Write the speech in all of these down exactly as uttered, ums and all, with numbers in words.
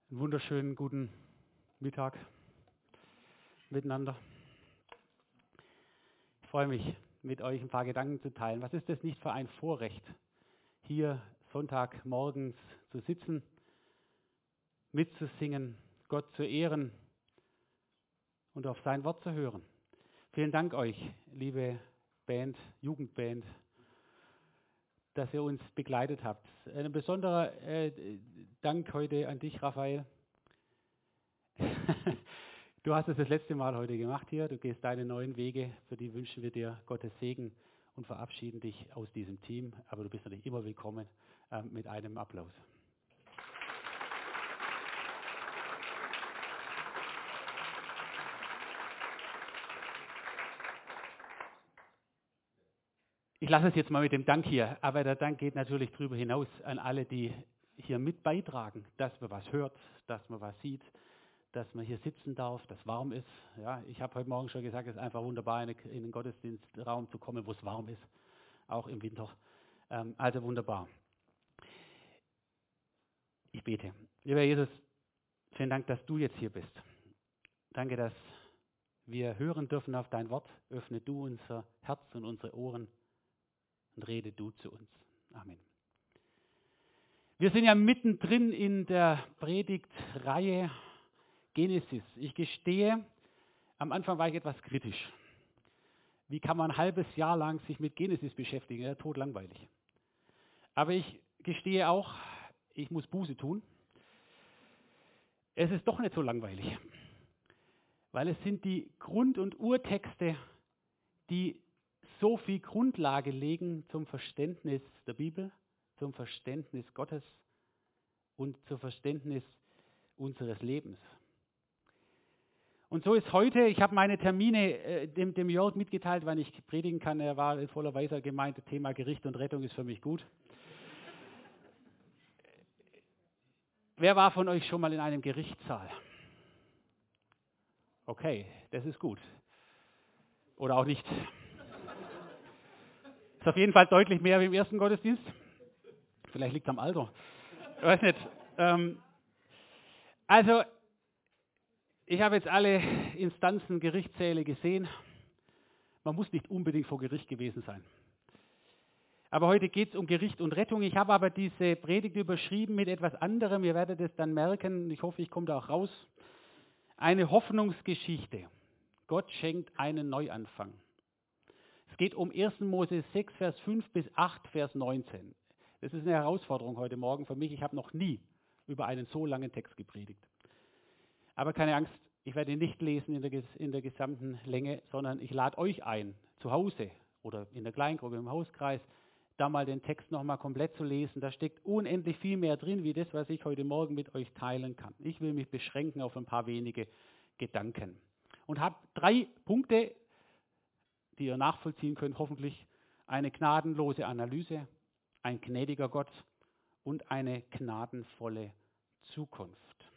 Einen wunderschönen guten Mittag miteinander. Ich freue mich, mit euch ein paar Gedanken zu teilen. Was ist das nicht für ein Vorrecht, hier Sonntagmorgens zu sitzen, mitzusingen, Gott zu ehren und auf sein Wort zu hören. Vielen Dank euch, liebe Band, Jugendband, dass ihr uns begleitet habt. Ein besonderer äh, Dank heute an dich, Raphael. Du hast es das letzte Mal heute gemacht hier. Du gehst deine neuen Wege. Für die wünschen wir dir Gottes Segen und verabschieden dich aus diesem Team. Aber du bist natürlich immer willkommen äh, mit einem Applaus. Ich lasse es jetzt mal mit dem Dank hier, aber der Dank geht natürlich darüber hinaus an alle, die hier mit beitragen, dass man was hört, dass man was sieht, dass man hier sitzen darf, dass warm ist. Ja, ich habe heute Morgen schon gesagt, es ist einfach wunderbar, in den Gottesdienstraum zu kommen, wo es warm ist, auch im Winter. Ähm, also wunderbar. Ich bete. Lieber Jesus, vielen Dank, dass du jetzt hier bist. Danke, dass wir hören dürfen auf dein Wort. Öffne du unser Herz und unsere Ohren und rede du zu uns. Amen. Wir sind ja mittendrin in der Predigtreihe Genesis. Ich gestehe, am Anfang war ich etwas kritisch. Wie kann man ein halbes Jahr lang sich mit Genesis beschäftigen? Ja, totlangweilig. Aber ich gestehe auch, ich muss Buße tun. Es ist doch nicht so langweilig, weil es sind die Grund- und Urtexte, die so viel Grundlage legen zum Verständnis der Bibel, zum Verständnis Gottes und zum Verständnis unseres Lebens. Und so ist heute, ich habe meine Termine äh, dem, dem Jörg mitgeteilt, wann ich predigen kann. Er war in voller Weise gemeint, das Thema Gericht und Rettung ist für mich gut. Wer war von euch schon mal in einem Gerichtssaal? Okay, das ist gut. Oder auch nicht. Ist auf jeden Fall deutlich mehr wie im ersten Gottesdienst. Vielleicht liegt es am Alter. Ich weiß nicht. Ähm, also, ich habe jetzt alle Instanzen, Gerichtssäle gesehen. Man muss nicht unbedingt vor Gericht gewesen sein. Aber heute geht es um Gericht und Rettung. Ich habe aber diese Predigt überschrieben mit etwas anderem. Ihr werdet es dann merken. Ich hoffe, ich komme da auch raus. Eine Hoffnungsgeschichte. Gott schenkt einen Neuanfang. Es geht um ersten Mose sechs, Vers fünf bis acht, Vers neunzehn. Das ist eine Herausforderung heute Morgen für mich. Ich habe noch nie über einen so langen Text gepredigt. Aber keine Angst, ich werde ihn nicht lesen in der, in der gesamten Länge, sondern ich lade euch ein, zu Hause oder in der Kleingruppe, im Hauskreis, da mal den Text nochmal komplett zu lesen. Da steckt unendlich viel mehr drin, wie das, was ich heute Morgen mit euch teilen kann. Ich will mich beschränken auf ein paar wenige Gedanken. Und habe drei Punkte, die ihr nachvollziehen könnt, hoffentlich. Eine gnadenlose Analyse, ein gnädiger Gott und eine gnadenvolle Zukunft.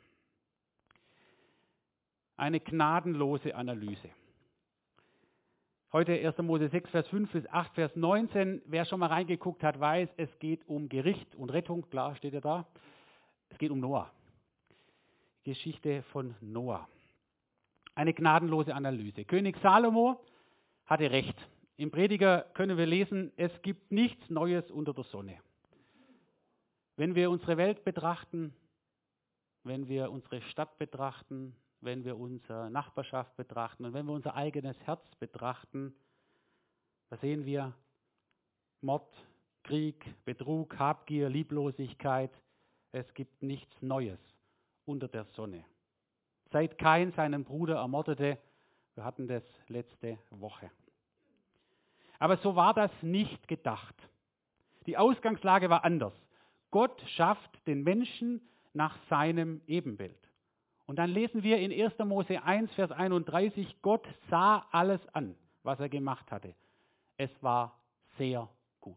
Eine gnadenlose Analyse. Heute erster Mose sechs, Vers fünf bis acht, Vers neunzehn. Wer schon mal reingeguckt hat, weiß, es geht um Gericht und Rettung. Klar, steht ja da. Es geht um Noah. Geschichte von Noah. Eine gnadenlose Analyse. König Salomo hatte recht. Im Prediger können wir lesen, es gibt nichts Neues unter der Sonne. Wenn wir unsere Welt betrachten, wenn wir unsere Stadt betrachten, wenn wir unsere Nachbarschaft betrachten und wenn wir unser eigenes Herz betrachten, da sehen wir Mord, Krieg, Betrug, Habgier, Lieblosigkeit. Es gibt nichts Neues unter der Sonne. Seit Kain seinen Bruder ermordete, wir hatten das letzte Woche. Aber so war das nicht gedacht. Die Ausgangslage war anders. Gott schafft den Menschen nach seinem Ebenbild. Und dann lesen wir in erster Mose eins, Vers einunddreißig, Gott sah alles an, was er gemacht hatte. Es war sehr gut.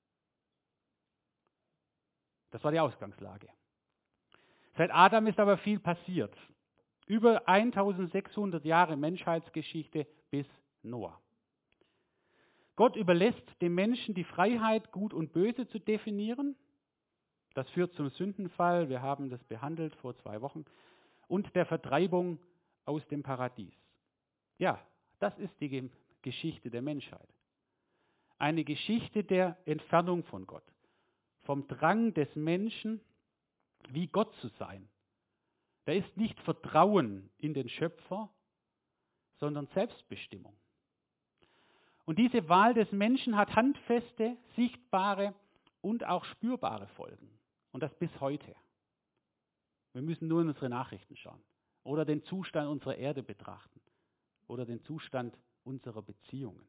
Das war die Ausgangslage. Seit Adam ist aber viel passiert. Über eintausendsechshundert Jahre Menschheitsgeschichte bis Noah. Gott überlässt dem Menschen die Freiheit, Gut und Böse zu definieren. Das führt zum Sündenfall, wir haben das behandelt vor zwei Wochen, und der Vertreibung aus dem Paradies. Ja, das ist die Ge- Geschichte der Menschheit. Eine Geschichte der Entfernung von Gott, vom Drang des Menschen, wie Gott zu sein. Da ist nicht Vertrauen in den Schöpfer, sondern Selbstbestimmung. Und diese Wahl des Menschen hat handfeste, sichtbare und auch spürbare Folgen. Und das bis heute. Wir müssen nur in unsere Nachrichten schauen oder den Zustand unserer Erde betrachten oder den Zustand unserer Beziehungen.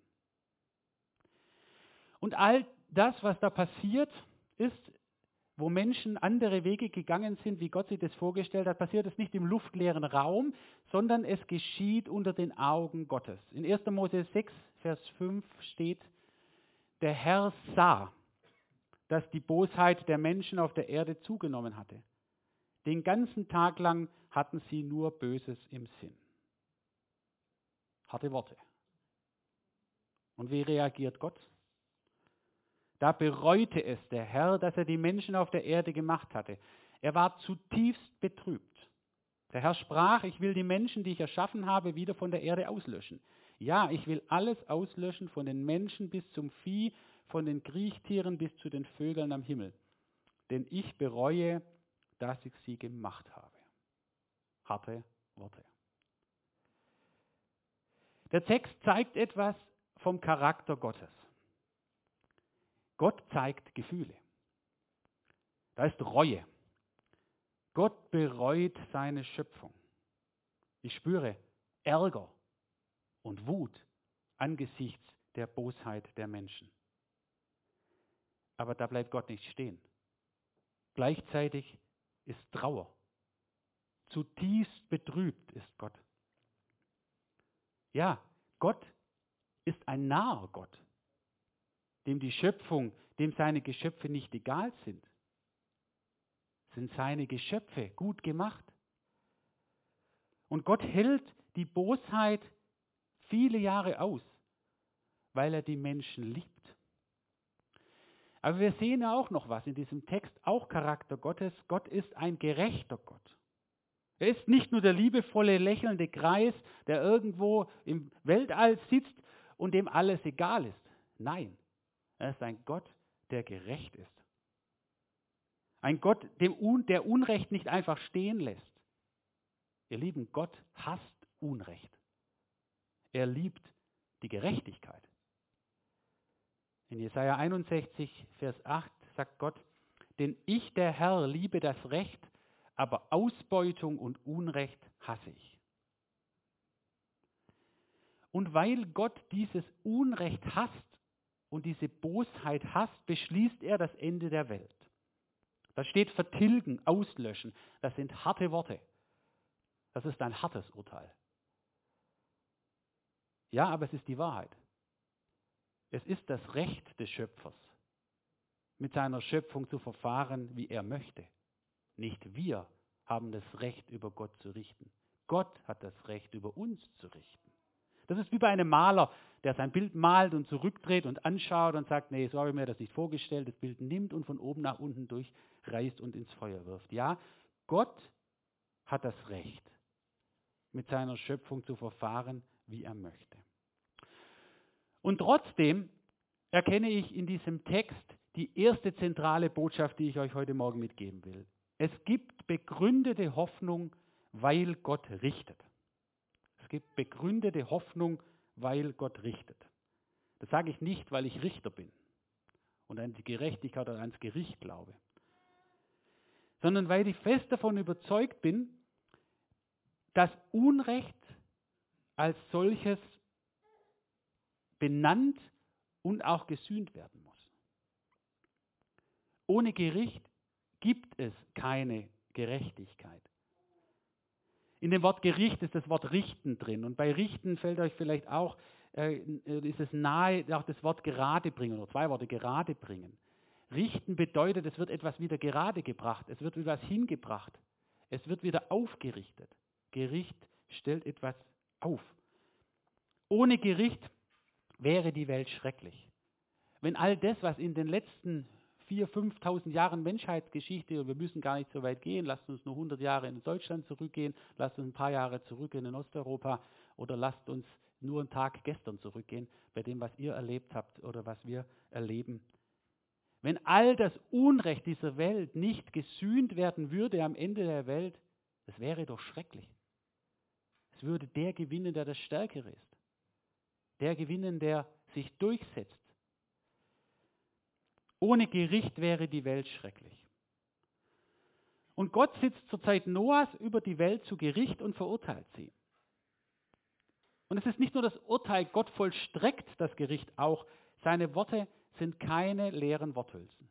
Und all das, was da passiert ist, wo Menschen andere Wege gegangen sind, wie Gott sich das vorgestellt hat, passiert es nicht im luftleeren Raum, sondern es geschieht unter den Augen Gottes. In erster Mose sechs, Vers fünf steht, der Herr sah, dass die Bosheit der Menschen auf der Erde zugenommen hatte. Den ganzen Tag lang hatten sie nur Böses im Sinn. Harte Worte. Und wie reagiert Gott? Da bereute es der Herr, dass er die Menschen auf der Erde gemacht hatte. Er war zutiefst betrübt. Der Herr sprach, ich will die Menschen, die ich erschaffen habe, wieder von der Erde auslöschen. Ja, ich will alles auslöschen, von den Menschen bis zum Vieh, von den Kriechtieren bis zu den Vögeln am Himmel. Denn ich bereue, dass ich sie gemacht habe. Harte Worte. Der Text zeigt etwas vom Charakter Gottes. Gott zeigt Gefühle. Da ist Reue. Gott bereut seine Schöpfung. Ich spüre Ärger und Wut angesichts der Bosheit der Menschen. Aber da bleibt Gott nicht stehen. Gleichzeitig ist Trauer. Zutiefst betrübt ist Gott. Ja, Gott ist ein naher Gott, dem die Schöpfung, dem seine Geschöpfe nicht egal sind. Sind seine Geschöpfe gut gemacht? Und Gott hält die Bosheit viele Jahre aus, weil er die Menschen liebt. Aber wir sehen ja auch noch was in diesem Text, auch Charakter Gottes. Gott ist ein gerechter Gott. Er ist nicht nur der liebevolle, lächelnde Kreis, der irgendwo im Weltall sitzt und dem alles egal ist. Nein, er ist ein Gott, der gerecht ist. Ein Gott, dem, der Unrecht nicht einfach stehen lässt. Ihr Lieben, Gott hasst Unrecht. Er liebt die Gerechtigkeit. In Jesaja einundsechzig, Vers acht sagt Gott, denn ich, der Herr, liebe das Recht, aber Ausbeutung und Unrecht hasse ich. Und weil Gott dieses Unrecht hasst und diese Bosheit hasst, beschließt er das Ende der Welt. Da steht vertilgen, auslöschen. Das sind harte Worte. Das ist ein hartes Urteil. Ja, aber es ist die Wahrheit. Es ist das Recht des Schöpfers, mit seiner Schöpfung zu verfahren, wie er möchte. Nicht wir haben das Recht, über Gott zu richten. Gott hat das Recht, über uns zu richten. Das ist wie bei einem Maler, der sein Bild malt und zurückdreht und anschaut und sagt, nee, so habe ich mir das nicht vorgestellt, das Bild nimmt und von oben nach unten durchreißt und ins Feuer wirft. Ja, Gott hat das Recht, mit seiner Schöpfung zu verfahren, wie er möchte. Und trotzdem erkenne ich in diesem Text die erste zentrale Botschaft, die ich euch heute Morgen mitgeben will. Es gibt begründete Hoffnung, weil Gott richtet. Es gibt begründete Hoffnung, weil Gott richtet. Das sage ich nicht, weil ich Richter bin und an die Gerechtigkeit oder ans Gericht glaube, sondern weil ich fest davon überzeugt bin, dass Unrecht als solches benannt und auch gesühnt werden muss. Ohne Gericht gibt es keine Gerechtigkeit. In dem Wort Gericht ist das Wort richten drin. Und bei richten fällt euch vielleicht auch, äh, ist es nahe, auch das Wort gerade bringen, oder zwei Worte gerade bringen. Richten bedeutet, es wird etwas wieder gerade gebracht, es wird etwas hingebracht, es wird wieder aufgerichtet. Gericht stellt etwas auf. Ohne Gericht wäre die Welt schrecklich. Wenn all das, was in den letzten viertausend, fünftausend Jahren Menschheitsgeschichte und wir müssen gar nicht so weit gehen. Lasst uns nur hundert Jahre in Deutschland zurückgehen, lasst uns ein paar Jahre zurück in Osteuropa oder lasst uns nur einen Tag gestern zurückgehen bei dem, was ihr erlebt habt oder was wir erleben. Wenn all das Unrecht dieser Welt nicht gesühnt werden würde am Ende der Welt, das wäre doch schrecklich. Es würde der gewinnen, der das Stärkere ist. Der gewinnen, der sich durchsetzt. Ohne Gericht wäre die Welt schrecklich. Und Gott sitzt zur Zeit Noahs über die Welt zu Gericht und verurteilt sie. Und es ist nicht nur das Urteil, Gott vollstreckt das Gericht auch. Seine Worte sind keine leeren Worthülsen.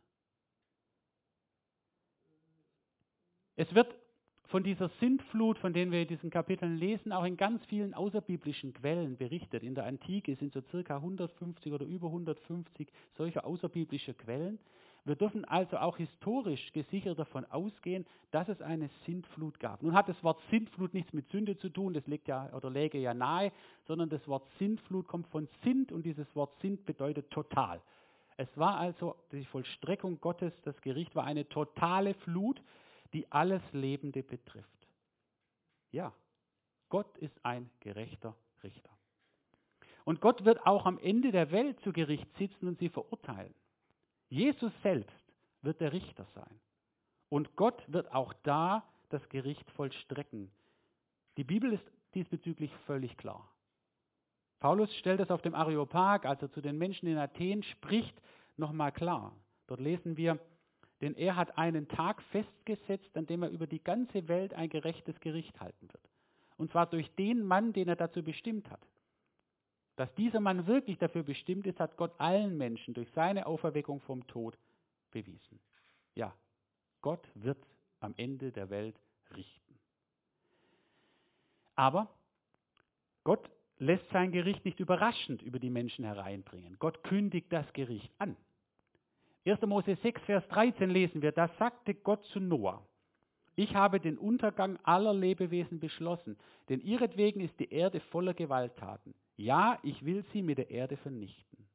Es wird von dieser Sintflut, von denen wir in diesen Kapiteln lesen, auch in ganz vielen außerbiblischen Quellen berichtet. In der Antike sind so circa hundertfünfzig oder über hundertfünfzig solcher außerbiblischer Quellen. Wir dürfen also auch historisch gesichert davon ausgehen, dass es eine Sintflut gab. Nun hat das Wort Sintflut nichts mit Sünde zu tun, das liegt ja oder läge ja nahe, sondern das Wort Sintflut kommt von Sint und dieses Wort Sint bedeutet total. Es war also die Vollstreckung Gottes, das Gericht war eine totale Flut, die alles Lebende betrifft. Ja, Gott ist ein gerechter Richter. Und Gott wird auch am Ende der Welt zu Gericht sitzen und sie verurteilen. Jesus selbst wird der Richter sein. Und Gott wird auch da das Gericht vollstrecken. Die Bibel ist diesbezüglich völlig klar. Paulus stellt das auf dem Areopag, als er zu den Menschen in Athen spricht, nochmal klar. Dort lesen wir, denn er hat einen Tag festgesetzt, an dem er über die ganze Welt ein gerechtes Gericht halten wird. Und zwar durch den Mann, den er dazu bestimmt hat. Dass dieser Mann wirklich dafür bestimmt ist, hat Gott allen Menschen durch seine Auferweckung vom Tod bewiesen. Ja, Gott wird am Ende der Welt richten. Aber Gott lässt sein Gericht nicht überraschend über die Menschen hereinbringen. Gott kündigt das Gericht an. erster Mose sechs, Vers dreizehn lesen wir, da sagte Gott zu Noah, ich habe den Untergang aller Lebewesen beschlossen, denn ihretwegen ist die Erde voller Gewalttaten. Ja, ich will sie mit der Erde vernichten.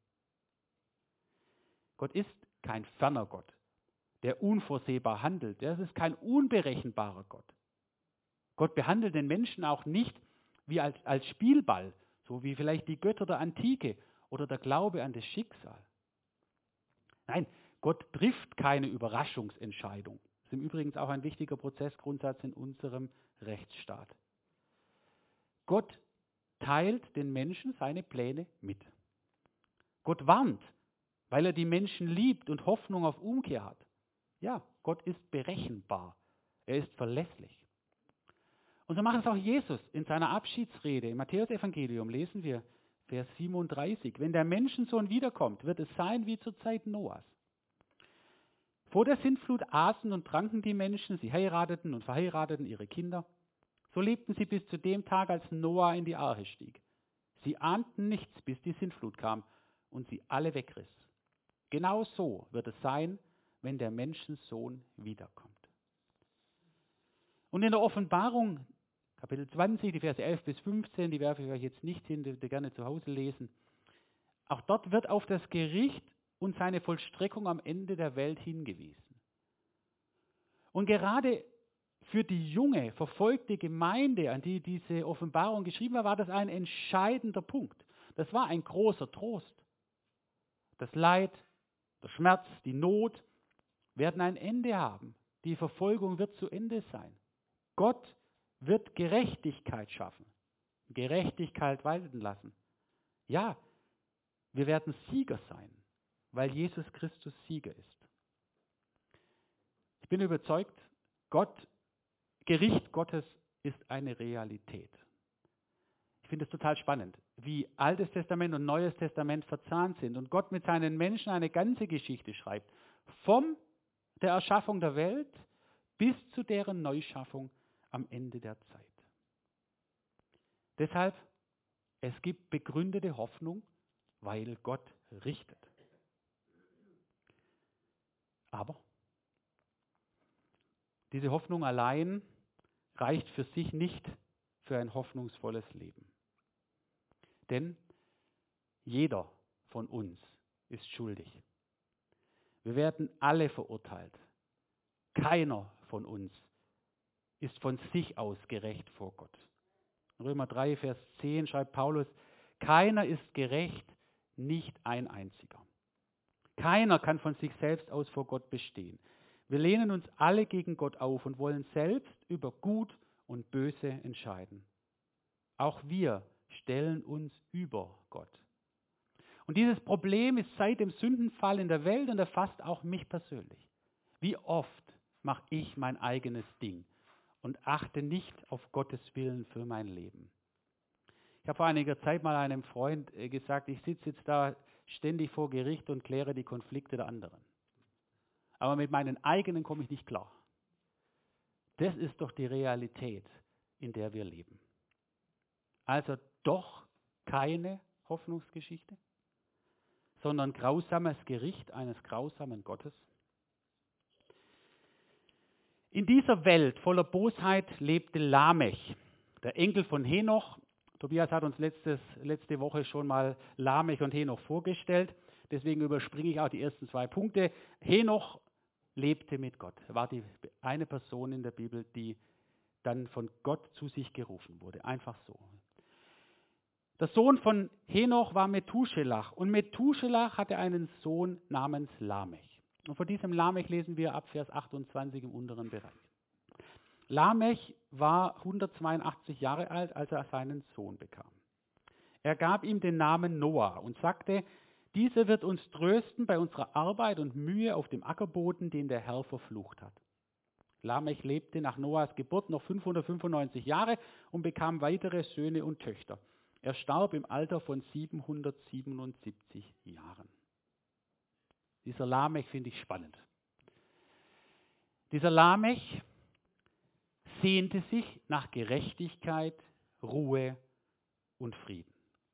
Gott ist kein ferner Gott, der unvorsehbar handelt. Das ist kein unberechenbarer Gott. Gott behandelt den Menschen auch nicht wie als, als Spielball, so wie vielleicht die Götter der Antike oder der Glaube an das Schicksal. Nein, Gott trifft keine Überraschungsentscheidung. Das ist im Übrigen auch ein wichtiger Prozessgrundsatz in unserem Rechtsstaat. Gott teilt den Menschen seine Pläne mit. Gott warnt, weil er die Menschen liebt und Hoffnung auf Umkehr hat. Ja, Gott ist berechenbar. Er ist verlässlich. Und so macht es auch Jesus in seiner Abschiedsrede. Im Matthäusevangelium lesen wir Vers siebenunddreißig. Wenn der Menschensohn wiederkommt, wird es sein wie zur Zeit Noahs. Vor der Sintflut aßen und tranken die Menschen, sie heirateten und verheirateten ihre Kinder. So lebten sie bis zu dem Tag, als Noah in die Arche stieg. Sie ahnten nichts, bis die Sintflut kam und sie alle wegriss. Genau so wird es sein, wenn der Menschensohn wiederkommt. Und in der Offenbarung, Kapitel zwanzig, die Verse elf bis fünfzehn, die werfe ich euch jetzt nicht hin, die ihr gerne zu Hause lesen. Auch dort wird auf das Gericht und seine Vollstreckung am Ende der Welt hingewiesen. Und gerade für die junge, verfolgte Gemeinde, an die diese Offenbarung geschrieben war, war das ein entscheidender Punkt. Das war ein großer Trost. Das Leid, der Schmerz, die Not werden ein Ende haben. Die Verfolgung wird zu Ende sein. Gott wird Gerechtigkeit schaffen, Gerechtigkeit walten lassen. Ja, wir werden Sieger sein, weil Jesus Christus Sieger ist. Ich bin überzeugt, Gott, Gericht Gottes ist eine Realität. Ich finde es total spannend, wie Altes Testament und Neues Testament verzahnt sind und Gott mit seinen Menschen eine ganze Geschichte schreibt, vom der Erschaffung der Welt bis zu deren Neuschaffung am Ende der Zeit. Deshalb, es gibt begründete Hoffnung, weil Gott richtet. Aber diese Hoffnung allein reicht für sich nicht für ein hoffnungsvolles Leben. Denn jeder von uns ist schuldig. Wir werden alle verurteilt. Keiner von uns ist von sich aus gerecht vor Gott. Römer drei, Vers zehn schreibt Paulus, keiner ist gerecht, nicht ein einziger. Keiner kann von sich selbst aus vor Gott bestehen. Wir lehnen uns alle gegen Gott auf und wollen selbst über Gut und Böse entscheiden. Auch wir stellen uns über Gott. Und dieses Problem ist seit dem Sündenfall in der Welt und erfasst auch mich persönlich. Wie oft mache ich mein eigenes Ding und achte nicht auf Gottes Willen für mein Leben? Ich habe vor einiger Zeit mal einem Freund gesagt, ich sitze jetzt da ständig vor Gericht und kläre die Konflikte der anderen. Aber mit meinen eigenen komme ich nicht klar. Das ist doch die Realität, in der wir leben. Also doch keine Hoffnungsgeschichte, sondern grausames Gericht eines grausamen Gottes. In dieser Welt voller Bosheit lebte Lamech, der Enkel von Henoch. Tobias hat uns letztes, letzte Woche schon mal Lamech und Henoch vorgestellt. Deswegen überspringe ich auch die ersten zwei Punkte. Henoch lebte mit Gott. Er war die eine Person in der Bibel, die dann von Gott zu sich gerufen wurde. Einfach so. Der Sohn von Henoch war Methuselach. Und Methuselach hatte einen Sohn namens Lamech. Und von diesem Lamech lesen wir ab Vers achtundzwanzig im unteren Bereich. Lamech war hundertzweiundachtzig Jahre alt, als er seinen Sohn bekam. Er gab ihm den Namen Noah und sagte, dieser wird uns trösten bei unserer Arbeit und Mühe auf dem Ackerboden, den der Herr verflucht hat. Lamech lebte nach Noahs Geburt noch fünfhundertfünfundneunzig Jahre und bekam weitere Söhne und Töchter. Er starb im Alter von siebenhundertsiebenundsiebzig Jahren. Dieser Lamech finde ich spannend. Dieser Lamech sehnte sich nach Gerechtigkeit, Ruhe und Frieden.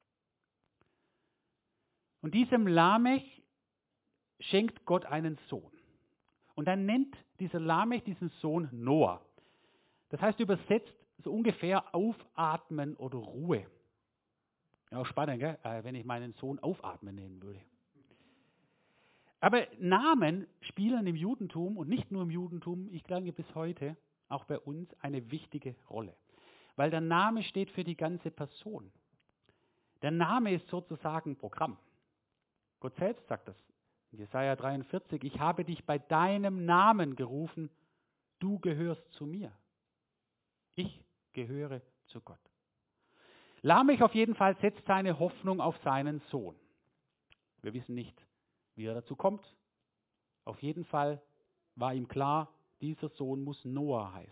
Und diesem Lamech schenkt Gott einen Sohn. Und dann nennt dieser Lamech diesen Sohn Noah. Das heißt übersetzt so ungefähr aufatmen oder Ruhe. Ja, auch spannend, gell? Wenn ich meinen Sohn aufatmen nennen würde. Aber Namen spielen im Judentum und nicht nur im Judentum, ich glaube bis heute, auch bei uns eine wichtige Rolle. Weil der Name steht für die ganze Person. Der Name ist sozusagen Programm. Gott selbst sagt das. In Jesaja dreiundvierzig, ich habe dich bei deinem Namen gerufen, du gehörst zu mir. Ich gehöre zu Gott. Lamech auf jeden Fall setzt seine Hoffnung auf seinen Sohn. Wir wissen nicht, wie er dazu kommt. Auf jeden Fall war ihm klar, dieser Sohn muss Noah heißen.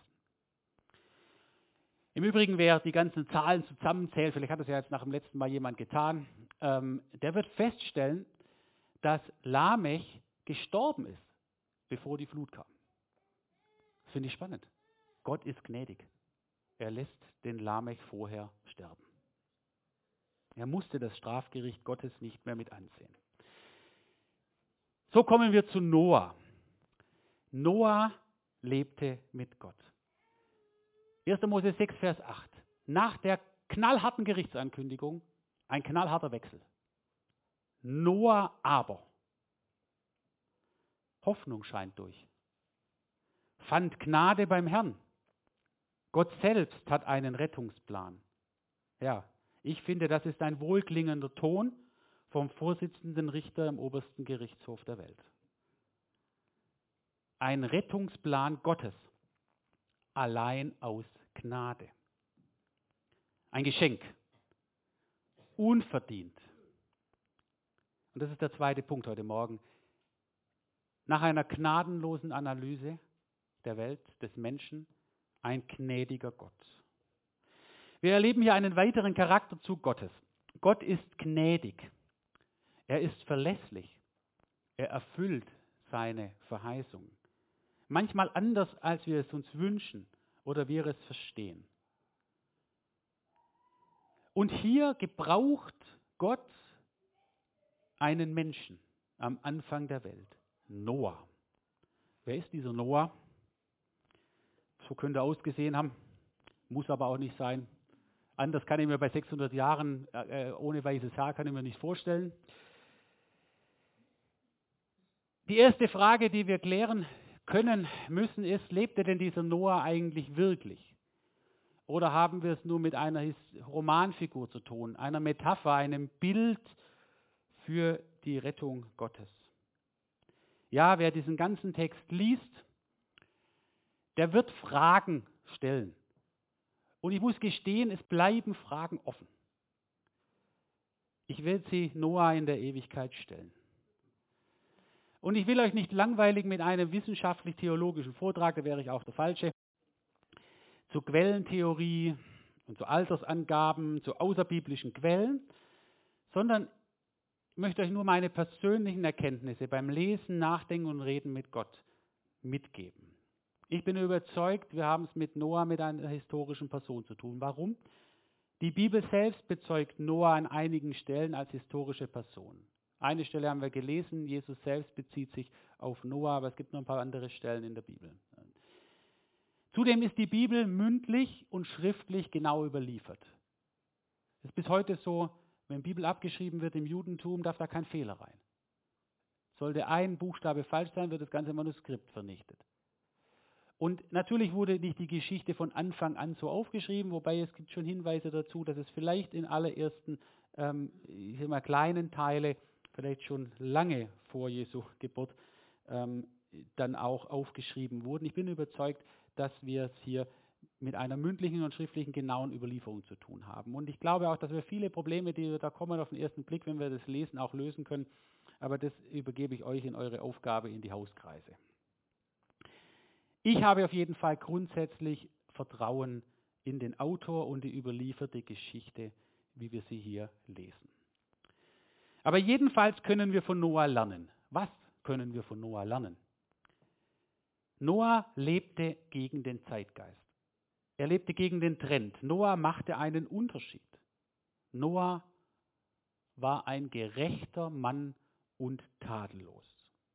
Im Übrigen, wer die ganzen Zahlen zusammenzählt, vielleicht hat das ja jetzt nach dem letzten Mal jemand getan, ähm, der wird feststellen, dass Lamech gestorben ist, bevor die Flut kam. Das finde ich spannend. Gott ist gnädig. Er lässt den Lamech vorher sterben. Er musste das Strafgericht Gottes nicht mehr mit ansehen. So kommen wir zu Noah. Noah lebte mit Gott. erster Mose sechs, Vers acht. Nach der knallharten Gerichtsankündigung ein knallharter Wechsel. Noah aber, Hoffnung scheint durch, fand Gnade beim Herrn. Gott selbst hat einen Rettungsplan. Ja, ich finde, das ist ein wohlklingender Ton vom Vorsitzenden Richter im obersten Gerichtshof der Welt. Ein Rettungsplan Gottes, allein aus Gnade. Ein Geschenk, unverdient. Und das ist der zweite Punkt heute Morgen. Nach einer gnadenlosen Analyse der Welt, des Menschen, ein gnädiger Gott. Wir erleben hier einen weiteren Charakterzug Gottes. Gott ist gnädig. Er ist verlässlich. Er erfüllt seine Verheißungen. Manchmal anders, als wir es uns wünschen oder wir es verstehen. Und hier gebraucht Gott einen Menschen am Anfang der Welt. Noah. Wer ist dieser Noah? So könnte er ausgesehen haben, muss aber auch nicht sein. Anders kann ich mir bei sechshundert Jahren äh, ohne weißes Haar kann ich mir nicht vorstellen. Die erste Frage, die wir klären können, müssen, ist, lebte denn dieser Noah eigentlich wirklich? Oder haben wir es nur mit einer His- Romanfigur zu tun, einer Metapher, einem Bild für die Rettung Gottes? Ja, wer diesen ganzen Text liest, der wird Fragen stellen. Und ich muss gestehen, es bleiben Fragen offen. Ich will sie Noah in der Ewigkeit stellen. Und ich will euch nicht langweilig mit einem wissenschaftlich-theologischen Vortrag, da wäre ich auch der Falsche, zu Quellentheorie und zu Altersangaben, zu außerbiblischen Quellen, sondern ich möchte euch nur meine persönlichen Erkenntnisse beim Lesen, Nachdenken und Reden mit Gott mitgeben. Ich bin überzeugt, wir haben es mit Noah, mit einer historischen Person zu tun. Warum? Die Bibel selbst bezeugt Noah an einigen Stellen als historische Person. Eine Stelle haben wir gelesen, Jesus selbst bezieht sich auf Noah, aber es gibt noch ein paar andere Stellen in der Bibel. Zudem ist die Bibel mündlich und schriftlich genau überliefert. Es ist bis heute so, wenn Bibel abgeschrieben wird im Judentum, darf da kein Fehler rein. Sollte ein Buchstabe falsch sein, wird das ganze Manuskript vernichtet. Und natürlich wurde nicht die Geschichte von Anfang an so aufgeschrieben, wobei es gibt schon Hinweise dazu, dass es vielleicht in allerersten, ähm, ich sag mal, kleinen Teile, vielleicht schon lange vor Jesu Geburt, ähm, dann auch aufgeschrieben wurden. Ich bin überzeugt, dass wir es hier mit einer mündlichen und schriftlichen genauen Überlieferung zu tun haben. Und ich glaube auch, dass wir viele Probleme, die da kommen auf den ersten Blick, wenn wir das lesen, auch lösen können. Aber das übergebe ich euch in eure Aufgabe in die Hauskreise. Ich habe auf jeden Fall grundsätzlich Vertrauen in den Autor und die überlieferte Geschichte, wie wir sie hier lesen. Aber jedenfalls können wir von Noah lernen. Was können wir von Noah lernen? Noah lebte gegen den Zeitgeist. Er lebte gegen den Trend. Noah machte einen Unterschied. Noah war ein gerechter Mann und tadellos.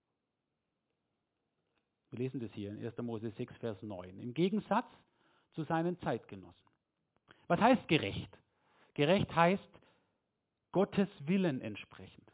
Wir lesen das hier in erster Mose sechs, Vers neun. Im Gegensatz zu seinen Zeitgenossen. Was heißt gerecht? Gerecht heißt Gottes Willen entsprechend.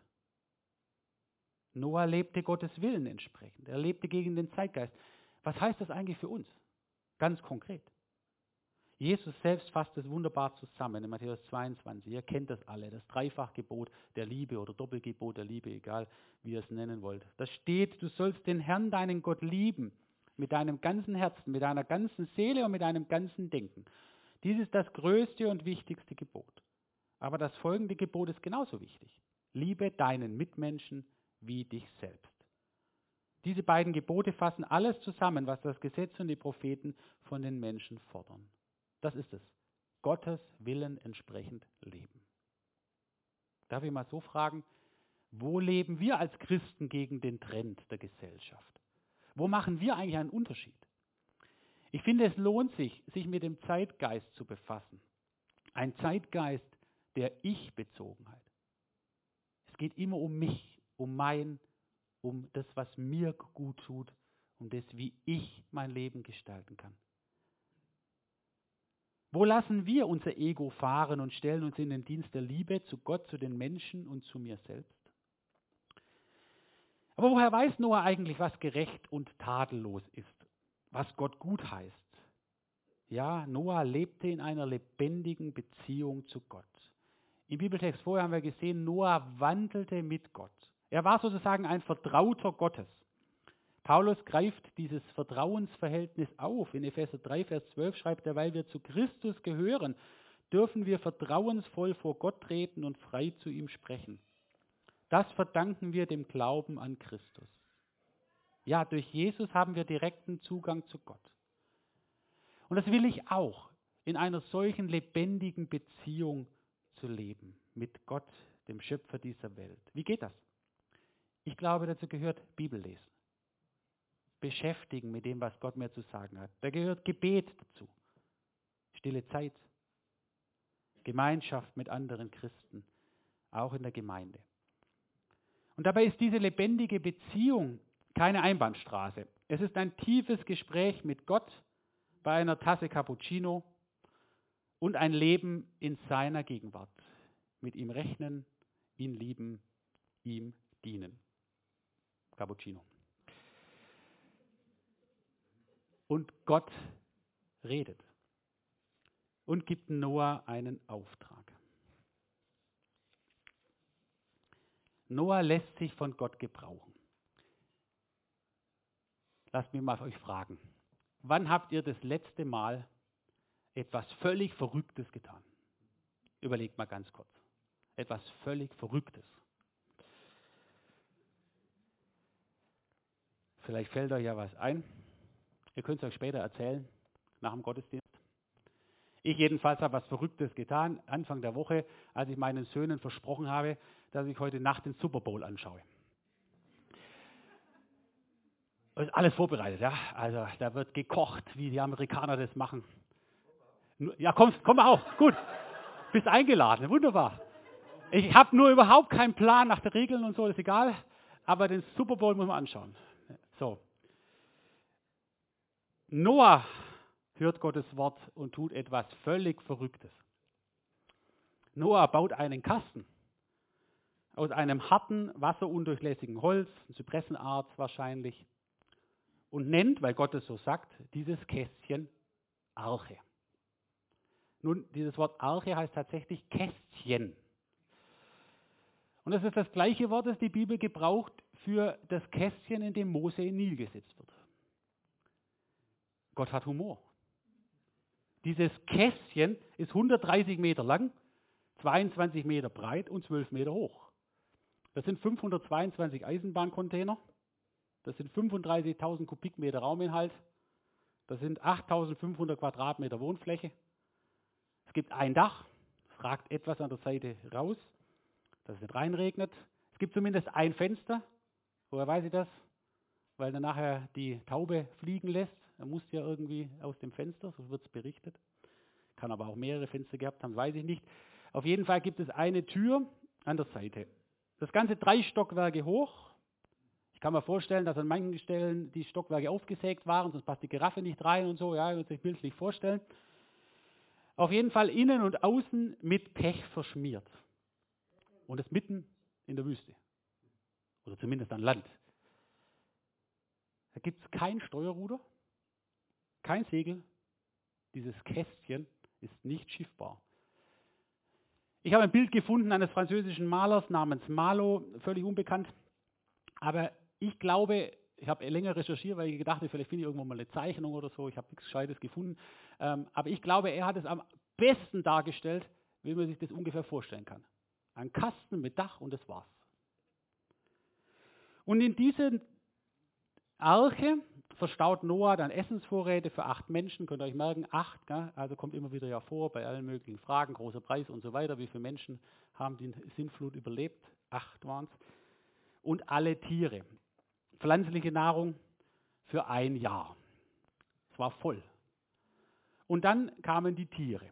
Noah lebte Gottes Willen entsprechend. Er lebte gegen den Zeitgeist. Was heißt das eigentlich für uns? Ganz konkret. Jesus selbst fasst es wunderbar zusammen in Matthäus zweiundzwanzig. Ihr kennt das alle, das Dreifachgebot der Liebe oder Doppelgebot der Liebe, egal wie ihr es nennen wollt. Da steht, du sollst den Herrn, deinen Gott, lieben mit deinem ganzen Herzen, mit deiner ganzen Seele und mit deinem ganzen Denken. Dies ist das größte und wichtigste Gebot. Aber das folgende Gebot ist genauso wichtig. Liebe deinen Mitmenschen wie dich selbst. Diese beiden Gebote fassen alles zusammen, was das Gesetz und die Propheten von den Menschen fordern. Das ist es. Gottes Willen entsprechend leben. Darf ich mal so fragen, wo leben wir als Christen gegen den Trend der Gesellschaft? Wo machen wir eigentlich einen Unterschied? Ich finde, es lohnt sich, sich mit dem Zeitgeist zu befassen. Ein Zeitgeist der Ich-Bezogenheit. Es geht immer um mich, um mein, um das, was mir gut tut, um das, wie ich mein Leben gestalten kann. Wo lassen wir unser Ego fahren und stellen uns in den Dienst der Liebe zu Gott, zu den Menschen und zu mir selbst? Aber woher weiß Noah eigentlich, was gerecht und tadellos ist? Was Gott gut heißt? Ja, Noah lebte in einer lebendigen Beziehung zu Gott. Im Bibeltext vorher haben wir gesehen, Noah wandelte mit Gott. Er war sozusagen ein Vertrauter Gottes. Paulus greift dieses Vertrauensverhältnis auf. In Epheser drei, Vers zwölf schreibt er, weil wir zu Christus gehören, dürfen wir vertrauensvoll vor Gott treten und frei zu ihm sprechen. Das verdanken wir dem Glauben an Christus. Ja, durch Jesus haben wir direkten Zugang zu Gott. Und das will ich auch, in einer solchen lebendigen Beziehung zu leben, mit Gott, dem Schöpfer dieser Welt. Wie geht das? Ich glaube, dazu gehört Bibellesen. Beschäftigen mit dem, was Gott mir zu sagen hat. Da gehört Gebet dazu. Stille Zeit. Gemeinschaft mit anderen Christen, auch in der Gemeinde. Und dabei ist diese lebendige Beziehung keine Einbahnstraße. Es ist ein tiefes Gespräch mit Gott bei einer Tasse Cappuccino und ein Leben in seiner Gegenwart. Mit ihm rechnen, ihn lieben, ihm dienen. Cappuccino. Und Gott redet und gibt Noah einen Auftrag. Noah lässt sich von Gott gebrauchen. Lasst mich mal euch fragen. Wann habt ihr das letzte Mal etwas völlig Verrücktes getan? Überlegt mal ganz kurz. Etwas völlig Verrücktes. Vielleicht fällt euch ja was ein. Ihr könnt es euch später erzählen, nach dem Gottesdienst. Ich jedenfalls habe was Verrücktes getan, Anfang der Woche, als ich meinen Söhnen versprochen habe, dass ich heute Nacht den Super Bowl anschaue. Das ist alles vorbereitet, ja. Also da wird gekocht, wie die Amerikaner das machen. Ja, komm, komm auch, gut. Bist eingeladen, wunderbar. Ich habe nur überhaupt keinen Plan nach den Regeln und so, ist egal. Aber den Super Bowl muss man anschauen. So. Noah hört Gottes Wort und tut etwas völlig Verrücktes. Noah baut einen Kasten aus einem harten, wasserundurchlässigen Holz, Zypressenart wahrscheinlich, und nennt, weil Gott es so sagt, dieses Kästchen Arche. Nun, dieses Wort Arche heißt tatsächlich Kästchen. Und das ist das gleiche Wort, das die Bibel gebraucht für das Kästchen, in dem Mose in den Nil gesetzt wird. Gott hat Humor. Dieses Kästchen ist hundertdreißig Meter lang, zweiundzwanzig Meter breit und zwölf Meter hoch. Das sind fünfhundertzweiundzwanzig Eisenbahncontainer. Das sind fünfunddreißigtausend Kubikmeter Rauminhalt. Das sind achttausendfünfhundert Quadratmeter Wohnfläche. Es gibt ein Dach, es ragt etwas an der Seite raus, dass es nicht reinregnet. Es gibt zumindest ein Fenster. Woher weiß ich das? Weil dann nachher die Taube fliegen lässt. Er muss ja irgendwie aus dem Fenster, so wird es berichtet. Kann aber auch mehrere Fenster gehabt haben, weiß ich nicht. Auf jeden Fall gibt es eine Tür an der Seite. Das Ganze drei Stockwerke hoch. Ich kann mir vorstellen, dass an manchen Stellen die Stockwerke aufgesägt waren, sonst passt die Giraffe nicht rein und so. Ja, ihr könnt euch bildlich vorstellen. Auf jeden Fall innen und außen mit Pech verschmiert. Und es mitten in der Wüste. Oder zumindest an Land. Da gibt es kein Steuerruder, kein Segel. Dieses Kästchen ist nicht schiffbar. Ich habe ein Bild gefunden eines französischen Malers namens Malo, völlig unbekannt. Aber ich glaube, ich habe länger recherchiert, weil ich gedacht habe, vielleicht finde ich irgendwo mal eine Zeichnung oder so. Ich habe nichts Gescheites gefunden. Ähm, aber ich glaube, er hat es am besten dargestellt, wie man sich das ungefähr vorstellen kann. Ein Kasten mit Dach und das war's. Und in diese Arche verstaut Noah dann Essensvorräte für acht Menschen. Könnt ihr euch merken, acht, gell? Also kommt immer wieder ja vor bei allen möglichen Fragen, großer Preis und so weiter. Wie viele Menschen haben die Sintflut überlebt? Acht waren es. Und alle Tiere. Pflanzliche Nahrung für ein Jahr. Es war voll. Und dann kamen die Tiere.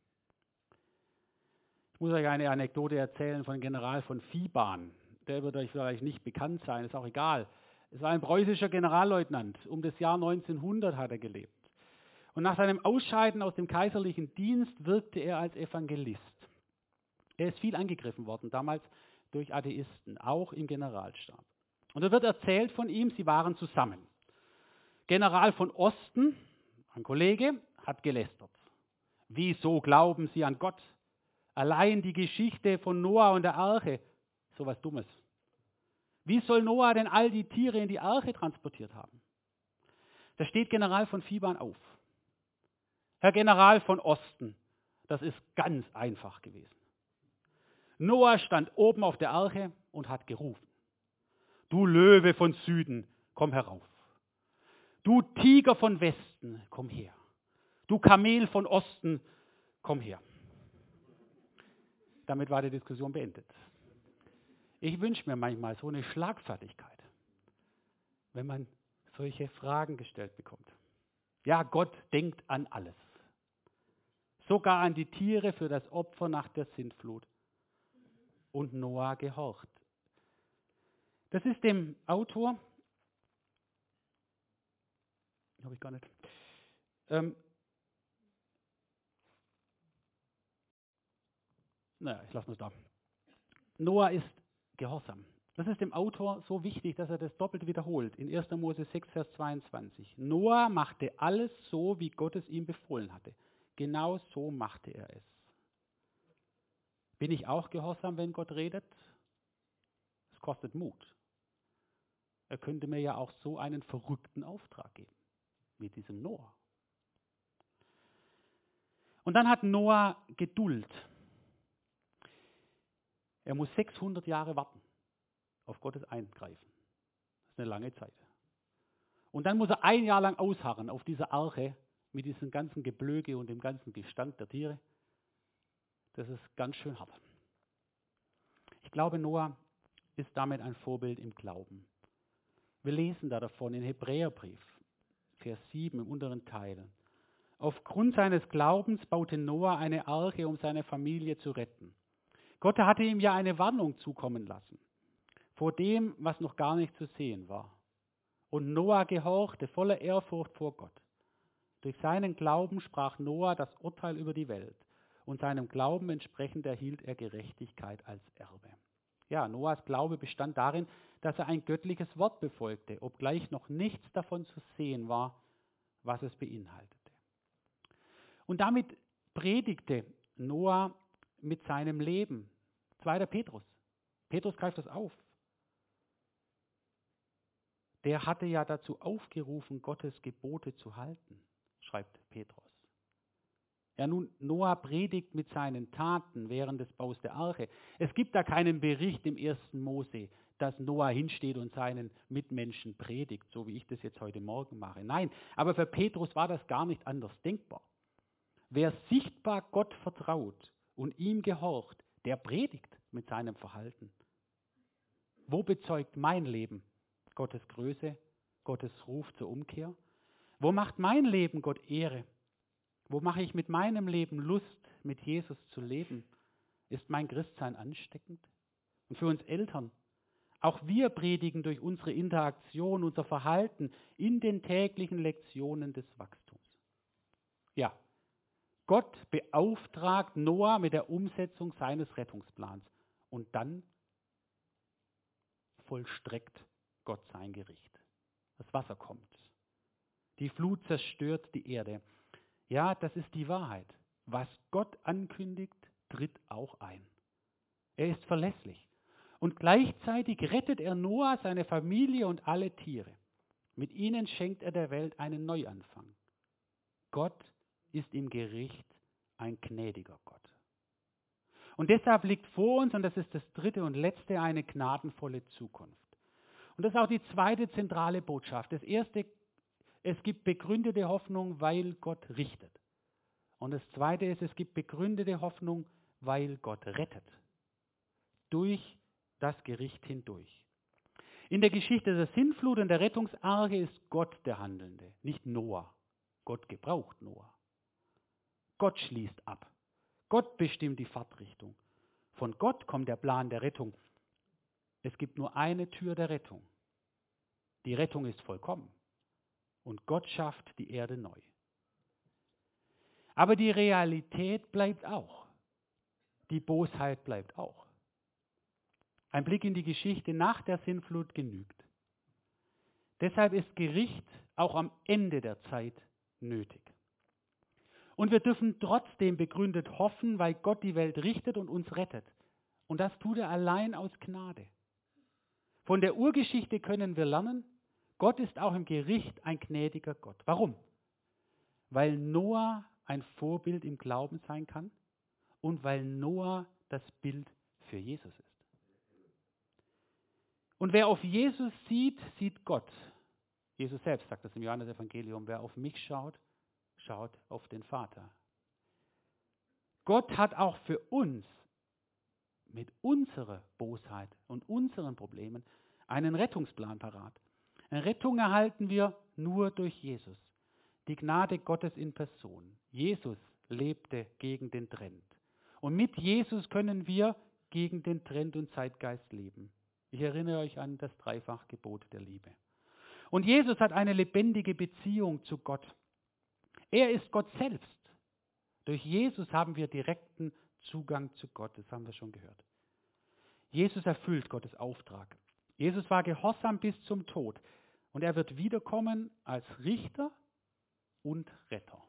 Ich muss euch eine Anekdote erzählen von General von Viban. Der wird euch vielleicht nicht bekannt sein, ist auch egal. Es war ein preußischer Generalleutnant. Um das Jahr neunzehnhundert hat er gelebt. Und nach seinem Ausscheiden aus dem kaiserlichen Dienst wirkte er als Evangelist. Er ist viel angegriffen worden, damals durch Atheisten, auch im Generalstab. Und da wird erzählt von ihm, sie waren zusammen. General von Osten, ein Kollege, hat gelästert. Wieso glauben Sie an Gott? Allein die Geschichte von Noah und der Arche, sowas Dummes. Wie soll Noah denn all die Tiere in die Arche transportiert haben? Da steht General von Viban auf. Herr General von Osten, das ist ganz einfach gewesen. Noah stand oben auf der Arche und hat gerufen. Du Löwe von Süden, komm herauf. Du Tiger von Westen, komm her. Du Kamel von Osten, komm her. Damit war die Diskussion beendet. Ich wünsche mir manchmal so eine Schlagfertigkeit, wenn man solche Fragen gestellt bekommt. Ja, Gott denkt an alles. Sogar an die Tiere für das Opfer nach der Sintflut. Und Noah gehorcht. Das ist dem Autor, habe ich gar nicht, ähm, naja, ich lasse es da. Noah ist gehorsam. Das ist dem Autor so wichtig, dass er das doppelt wiederholt. In erster Mose sechs, Vers zweiundzwanzig. Noah machte alles so, wie Gott es ihm befohlen hatte. Genau so machte er es. Bin ich auch gehorsam, wenn Gott redet? Es kostet Mut. Er könnte mir ja auch so einen verrückten Auftrag geben, mit diesem Noah. Und dann hat Noah Geduld. Er muss sechshundert Jahre warten auf Gottes Eingreifen. Das ist eine lange Zeit. Und dann muss er ein Jahr lang ausharren auf dieser Arche mit diesem ganzen Geblöke und dem ganzen Gestank der Tiere. Das ist ganz schön hart. Ich glaube, Noah ist damit ein Vorbild im Glauben. Wir lesen da davon in Hebräerbrief, Vers sieben im unteren Teil. Aufgrund seines Glaubens baute Noah eine Arche, um seine Familie zu retten. Gott hatte ihm ja eine Warnung zukommen lassen vor dem, was noch gar nicht zu sehen war. Und Noah gehorchte voller Ehrfurcht vor Gott. Durch seinen Glauben sprach Noah das Urteil über die Welt und seinem Glauben entsprechend erhielt er Gerechtigkeit als Erbe. Ja, Noahs Glaube bestand darin, dass er ein göttliches Wort befolgte, obgleich noch nichts davon zu sehen war, was es beinhaltete. Und damit predigte Noah mit seinem Leben. Zweiter Petrus. Petrus greift das auf. Der hatte ja dazu aufgerufen, Gottes Gebote zu halten, schreibt Petrus. Ja, nun, Noah predigt mit seinen Taten während des Baus der Arche. Es gibt da keinen Bericht im ersten Mose, dass Noah hinsteht und seinen Mitmenschen predigt, so wie ich das jetzt heute Morgen mache. Nein, aber für Petrus war das gar nicht anders denkbar. Wer sichtbar Gott vertraut und ihm gehorcht, der predigt mit seinem Verhalten. Wo bezeugt mein Leben Gottes Größe, Gottes Ruf zur Umkehr? Wo macht mein Leben Gott Ehre? Wo mache ich mit meinem Leben Lust, mit Jesus zu leben? Ist mein Christsein ansteckend? Und für uns Eltern, auch wir predigen durch unsere Interaktion, unser Verhalten in den täglichen Lektionen des Wachstums. Ja, Gott beauftragt Noah mit der Umsetzung seines Rettungsplans. Und dann vollstreckt Gott sein Gericht. Das Wasser kommt. Die Flut zerstört die Erde. Ja, das ist die Wahrheit. Was Gott ankündigt, tritt auch ein. Er ist verlässlich. Und gleichzeitig rettet er Noah, seine Familie und alle Tiere. Mit ihnen schenkt er der Welt einen Neuanfang. Gott ist im Gericht ein gnädiger Gott. Und deshalb liegt vor uns, und das ist das dritte und letzte, eine gnadenvolle Zukunft. Und das ist auch die zweite zentrale Botschaft. Das erste, es gibt begründete Hoffnung, weil Gott richtet. Und das zweite ist, es gibt begründete Hoffnung, weil Gott rettet. Durch das Gericht hindurch. In der Geschichte der Sintflut und der Rettungsarche ist Gott der Handelnde, nicht Noah. Gott gebraucht Noah. Gott schließt ab. Gott bestimmt die Fahrtrichtung. Von Gott kommt der Plan der Rettung. Es gibt nur eine Tür der Rettung. Die Rettung ist vollkommen. Und Gott schafft die Erde neu. Aber die Realität bleibt auch. Die Bosheit bleibt auch. Ein Blick in die Geschichte nach der Sintflut genügt. Deshalb ist Gericht auch am Ende der Zeit nötig. Und wir dürfen trotzdem begründet hoffen, weil Gott die Welt richtet und uns rettet. Und das tut er allein aus Gnade. Von der Urgeschichte können wir lernen, Gott ist auch im Gericht ein gnädiger Gott. Warum? Weil Noah ein Vorbild im Glauben sein kann und weil Noah das Bild für Jesus ist. Und wer auf Jesus sieht, sieht Gott. Jesus selbst sagt das im Johannesevangelium, wer auf mich schaut, schaut auf den Vater. Gott hat auch für uns mit unserer Bosheit und unseren Problemen einen Rettungsplan parat. Eine Rettung erhalten wir nur durch Jesus. Die Gnade Gottes in Person. Jesus lebte gegen den Trend. Und mit Jesus können wir gegen den Trend und Zeitgeist leben. Ich erinnere euch an das Dreifachgebot der Liebe. Und Jesus hat eine lebendige Beziehung zu Gott. Er ist Gott selbst. Durch Jesus haben wir direkten Zugang zu Gott. Das haben wir schon gehört. Jesus erfüllt Gottes Auftrag. Jesus war gehorsam bis zum Tod und er wird wiederkommen als Richter und Retter.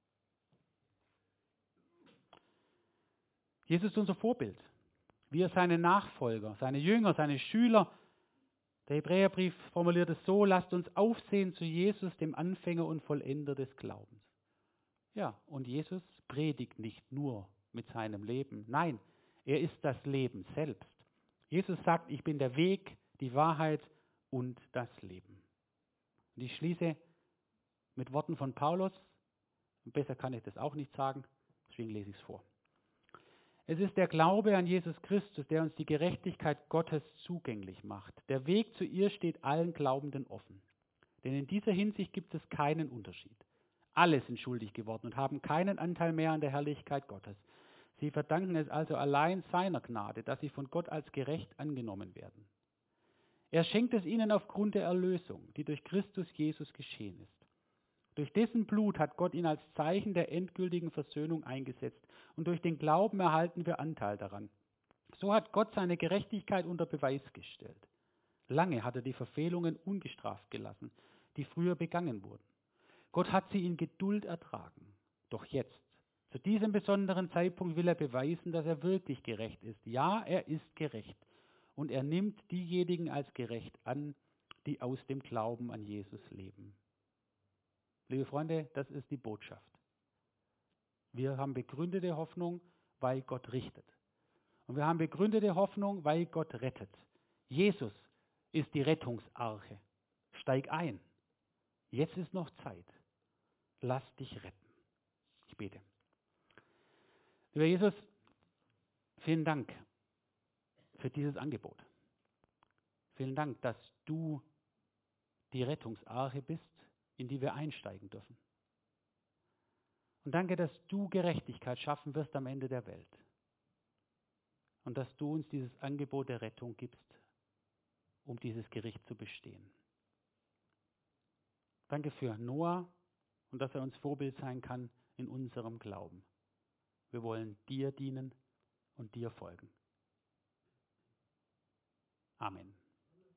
Jesus ist unser Vorbild. Wir seine Nachfolger, seine Jünger, seine Schüler. Der Hebräerbrief formuliert es so: Lasst uns aufsehen zu Jesus, dem Anfänger und Vollender des Glaubens. Ja, und Jesus predigt nicht nur mit seinem Leben. Nein, er ist das Leben selbst. Jesus sagt, ich bin der Weg, die Wahrheit und das Leben. Und ich schließe mit Worten von Paulus. Besser kann ich das auch nicht sagen, deswegen lese ich es vor. Es ist der Glaube an Jesus Christus, der uns die Gerechtigkeit Gottes zugänglich macht. Der Weg zu ihr steht allen Glaubenden offen. Denn in dieser Hinsicht gibt es keinen Unterschied. Alle sind schuldig geworden und haben keinen Anteil mehr an der Herrlichkeit Gottes. Sie verdanken es also allein seiner Gnade, dass sie von Gott als gerecht angenommen werden. Er schenkt es ihnen aufgrund der Erlösung, die durch Christus Jesus geschehen ist. Durch dessen Blut hat Gott ihn als Zeichen der endgültigen Versöhnung eingesetzt und durch den Glauben erhalten wir Anteil daran. So hat Gott seine Gerechtigkeit unter Beweis gestellt. Lange hat er die Verfehlungen ungestraft gelassen, die früher begangen wurden. Gott hat sie in Geduld ertragen. Doch jetzt, zu diesem besonderen Zeitpunkt, will er beweisen, dass er wirklich gerecht ist. Ja, er ist gerecht. Und er nimmt diejenigen als gerecht an, die aus dem Glauben an Jesus leben. Liebe Freunde, das ist die Botschaft. Wir haben begründete Hoffnung, weil Gott richtet. Und wir haben begründete Hoffnung, weil Gott rettet. Jesus ist die Rettungsarche. Steig ein. Jetzt ist noch Zeit. Lass dich retten. Ich bete. Lieber Jesus, vielen Dank für dieses Angebot. Vielen Dank, dass du die Rettungsarche bist, in die wir einsteigen dürfen. Und danke, dass du Gerechtigkeit schaffen wirst am Ende der Welt. Und dass du uns dieses Angebot der Rettung gibst, um dieses Gericht zu bestehen. Danke für Noah und dass er uns Vorbild sein kann in unserem Glauben. Wir wollen dir dienen und dir folgen. Amen.